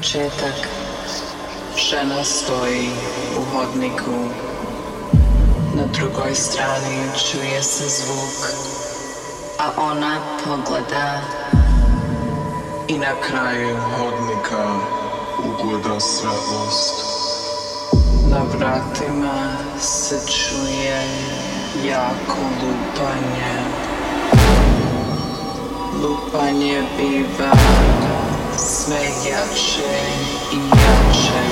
početak. Žena stoji u hodniku. Na drugoj strani čuje se zvuk, a ona pogleda i na kraju hodnika ugleda svetlost. Na vratima se čuje jako lupanje. Lupanje biva sve jače i jače,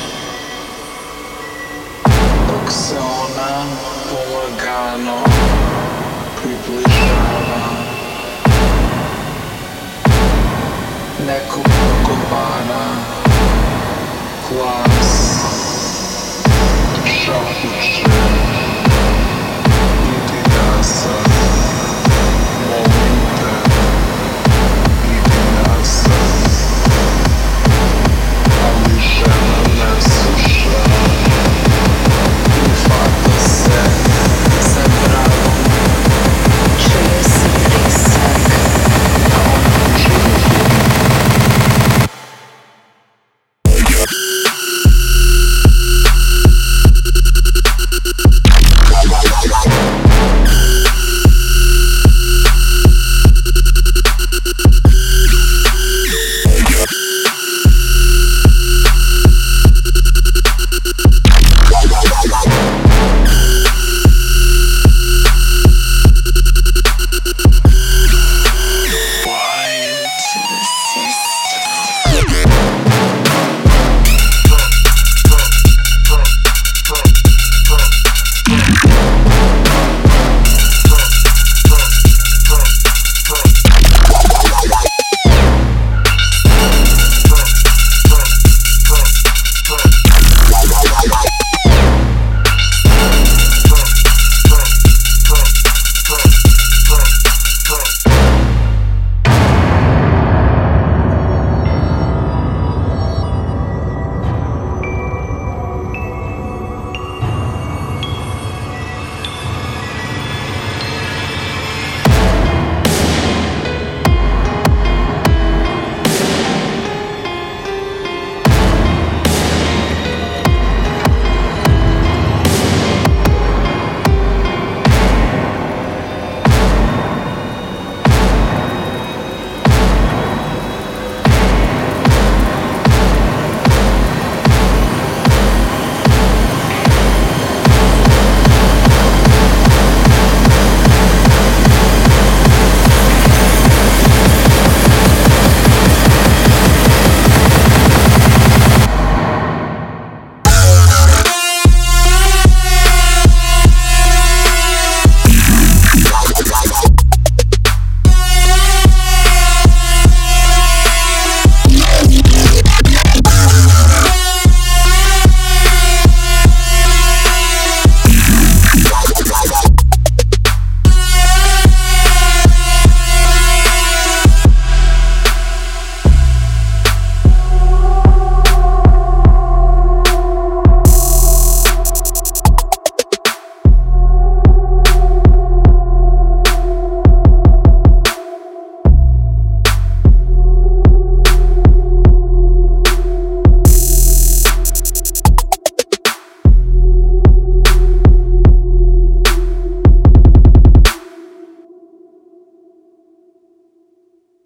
dok se ona polagano približava. Neko progovara glas šapuće.